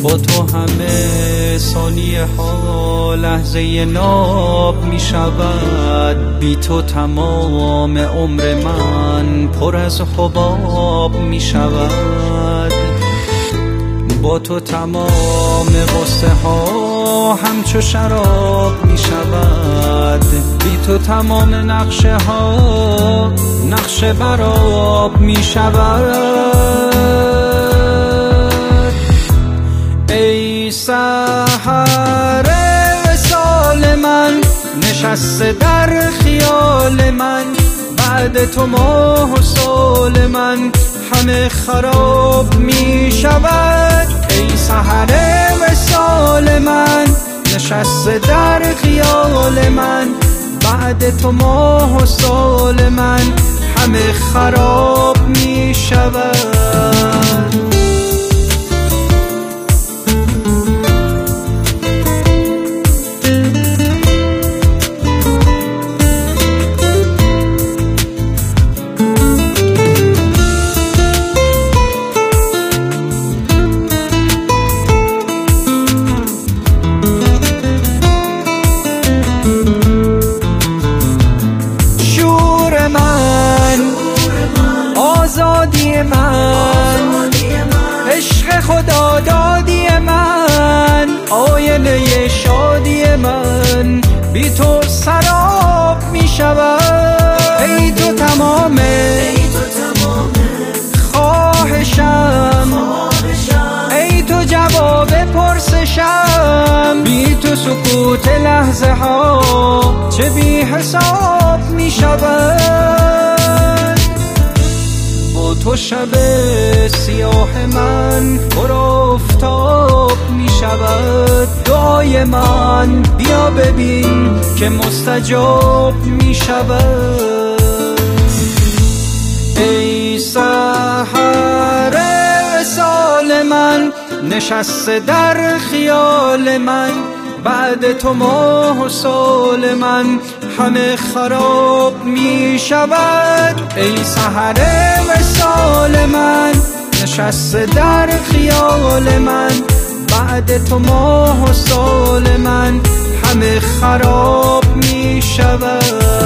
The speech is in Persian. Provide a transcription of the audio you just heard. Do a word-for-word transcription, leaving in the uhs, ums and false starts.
با تو همه ثانیه ها لحظه ناب می شود، بی تو تمام عمر من پر از حباب می شود. با تو تمام غصه ها همچو شراب می شود، بی تو تمام نقشه ها نقش براب می شود. ای سحر وصال من نشسته در خیال من، بعد تو ماه و سال من همه خراب می شود. ای سحر وصال من نشسته در خیال من، بعد تو ماه و سال من همه خراب می شود. آزادی من، عشق خدا دادی من، آینه شادی من بی تو سراب می شود. ای تو تمام خواهشم، ای تو جواب پرسشم، بی تو سکوت لحظه ها چه بی حساب می شود. تو شب سیاه من پر آفتاب می شود، دعای من بیا ببین که مستجاب می شود. ای سحر وصال من نشسته در خیال من، بعد تو ماه و سال من همه خراب می شود. ای سحر وصال من نشسته در خیال من، بعد تو ماه و سال من همه خراب می شود.